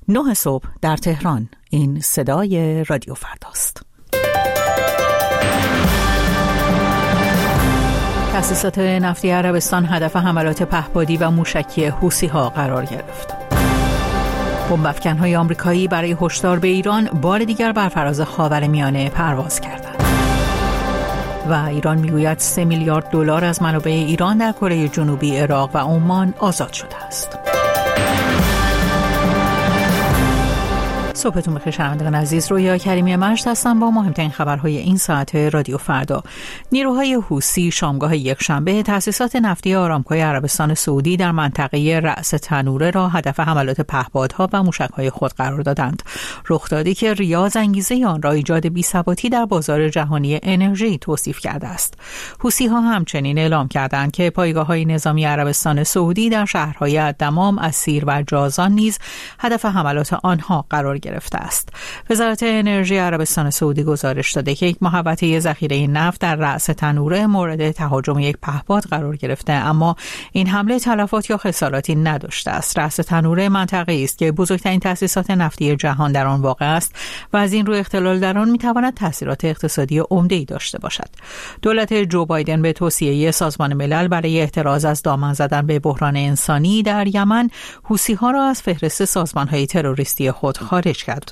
9 صبح در تهران. این صدای رادیو فرداست. تأسیسات نفتی عربستان هدف حملات پهپادی و موشکی حوثی‌ها قرار گرفت. بمب‌افکن‌های آمریکایی برای هشدار به ایران بار دیگر بر فراز خاورمیانه پرواز کردند. و ایران میگوید 3 میلیارد دلار از منابع ایران در کره جنوبی، عراق و عمان آزاد شده است. صبحتون بخیر شنوندگان عزیز، رویا کریمی مجد هستم با مهمترین خبرهای این ساعت رادیو فردا. نیروهای حوثی شامگاه یکشنبه تأسیسات نفتی آرامکوی عربستان سعودی در منطقه رأس تنوره را هدف حملات پهپادها و موشک‌های خود قرار دادند. رخدادی که ریاض انگیزه آن را ایجاد بی‌ثباتی در بازار جهانی انرژی توصیف کرده است. حوثی‌ها همچنین اعلام کردند که پایگاه‌های نظامی عربستان سعودی در شهرهای الدمام، اسیر و جازان نیز هدف حملات آنها قرار گرفته است. وزارت انرژی عربستان سعودی گزارش داده که یک محوطه ذخیره نفت در رأس تنوره مورد تهاجم یک پهپاد قرار گرفته، اما این حمله تلفات یا خساراتی نداشته است. رأس تنوره منطقه‌ای است که بزرگترین تأسیسات نفتی جهان در آن واقع است و از این رو اختلال در آن می‌تواند تأثیرات اقتصادی عمده‌ای داشته باشد. دولت جو بایدن به توصیه سازمان ملل برای احتراز از دامن زدن به بحران انسانی در یمن، حوثی‌ها را از فهرست سازمان‌های تروریستی خود خارج کرد.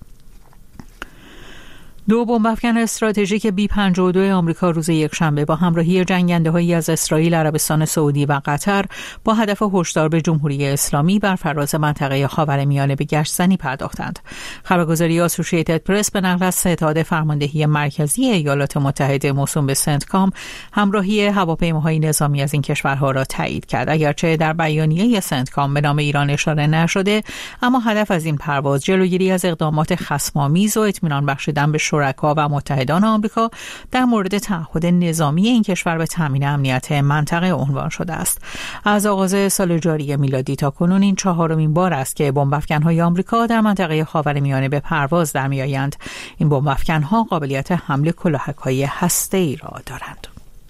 2 بمب‌افکن استراتژیک B-52 آمریکا روز یکشنبه با همراهی جنگنده‌هایی از اسرائیل، عربستان سعودی و قطر با هدف هشدار به جمهوری اسلامی بر فراز منطقه خاورمیانه به گشت‌زنی پرداختند. خبرگزاری آسوشییتد پرس به نقل از ستاد فرماندهی مرکزی ایالات متحده موسوم به سنتکام همراهی هواپیماهای نظامی از این کشورها را تایید کرد. اگرچه در بیانیه سنتکام به نام ایران اشاره نشده، اما هدف از این پرواز جلوگیری از اقدامات خصم‌آمیز و اطمینان بخشیدن به شرکا و متحدان آمریکا در مورد تعهد نظامی این کشور به تامین امنیت منطقه عنوان شده است. از آغاز سال جاری میلادی تا کنون این 4مین بار است که بمب‌افکن‌های آمریکا در منطقه خاورمیانه به پرواز درمی‌آیند. این بمب‌افکن‌ها قابلیت حمل کلاهک‌های هسته‌ای را دارند.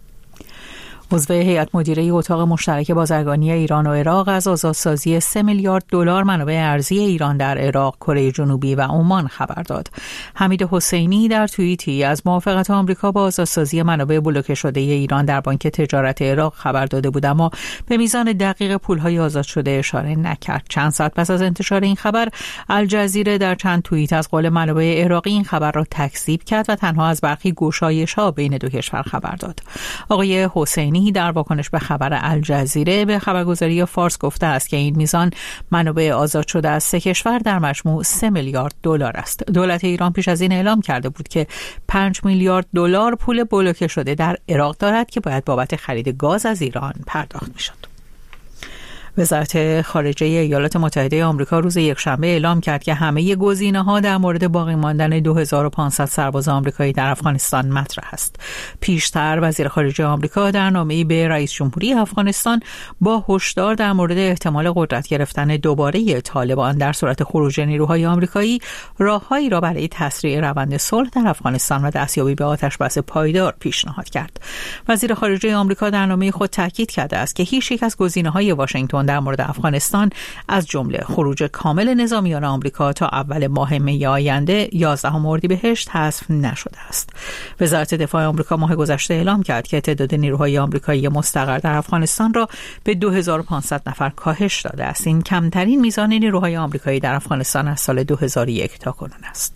عضو هیئت مدیره اتاق مشترک بازرگانی ایران و عراق از آزادسازی 3 میلیارد دلار منابع ارزی ایران در عراق، کره جنوبی و عمان خبر داد. حمید حسینی در توییتی از موافقت آمریکا با آزادسازی منابع بلوکه شده ایران در بانک تجارت عراق خبر داده بود، اما به میزان دقیق پول‌های آزاد شده اشاره نکرد. چند ساعت پس از انتشار این خبر، الجزیره در چند توییت از قول منابع عراقی این خبر را تکذیب کرد و تنها از برخی گشایش‌ها بین دو کشور خبر داد. آقای حسینی در واکنش به خبر الجزیره به خبرگزاری فارس گفته است که این میزان منابع آزاد شده از 3 کشور در مجموع 3 میلیارد دلار است. دولت ایران پیش از این اعلام کرده بود که 5 میلیارد دلار پول بلوکه شده در عراق دارد که باید بابت خرید گاز از ایران پرداخت می‌شد. وزارت خارجه ایالات متحده آمریکا روز یکشنبه اعلام کرد که همه گزینه‌ها در مورد باقی ماندن 2500 سرباز آمریکایی در افغانستان مطرح است. پیشتر وزیر خارجه آمریکا در نامه‌ای به رئیس جمهوری افغانستان با هشدار در مورد احتمال قدرت گرفتن دوباره طالبان در صورت خروج نیروهای آمریکایی، راههایی را برای تسریع روند صلح در افغانستان و دستیابی به آتش‌بس پایدار پیشنهاد کرد. وزیر خارجه آمریکا در نامه خود تاکید کرده است که هیچ یک از گزینه‌های واشنگتن در مورد افغانستان از جمله خروج کامل نظامیان آمریکا تا اول ماه می آینده 11 اردیبهشت حذف نشده است. وزارت دفاع آمریکا ماه گذشته اعلام کرد که تعداد نیروهای آمریکایی مستقر در افغانستان را به 2500 نفر کاهش داده است. این کمترین میزان نیروهای آمریکایی در افغانستان از سال 2001 تا کنون است.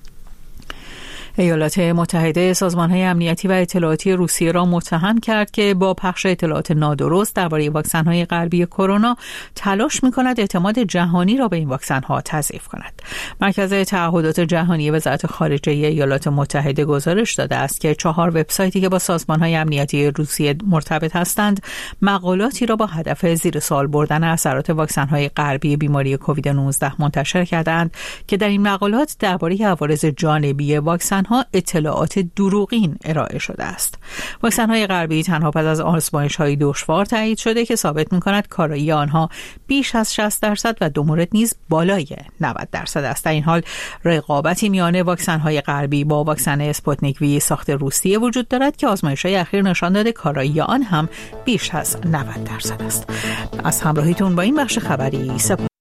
ایالات متحده سازمان‌های امنیتی و اطلاعاتی روسیه را متهم کرد که با پخش اطلاعات نادرست درباره واکسن‌های غربی کرونا تلاش می‌کند اعتماد جهانی را به این واکسن‌ها تضعیف کند. مرکز تعهدات جهانی وزارت خارجه ایالات متحده گزارش داده است که 4 وبسایتی که با سازمان‌های امنیتی روسیه مرتبط هستند، مقالاتی را با هدف زیر سوال بردن اثرات واکسن‌های غربی بیماری کووید 19 منتشر کردند که در این مقالات درباره عوارض جانبی واکسن اطلاعات دروغین ارائه شده است. واکسن‌های غربی تنها پس از آزمایش‌های دشوار تایید شده که ثابت می‌کند کارایی آنها بیش از 60% و 2 مورد نیز بالای 90% است. در این حال رقابتی میان واکسن‌های غربی با واکسن اسپوتنیک وی ساخت روسیه وجود دارد که آزمایش‌های اخیر نشان داده کارایی آن هم بیش از 90% است. از همراهیتون با این بخش خبری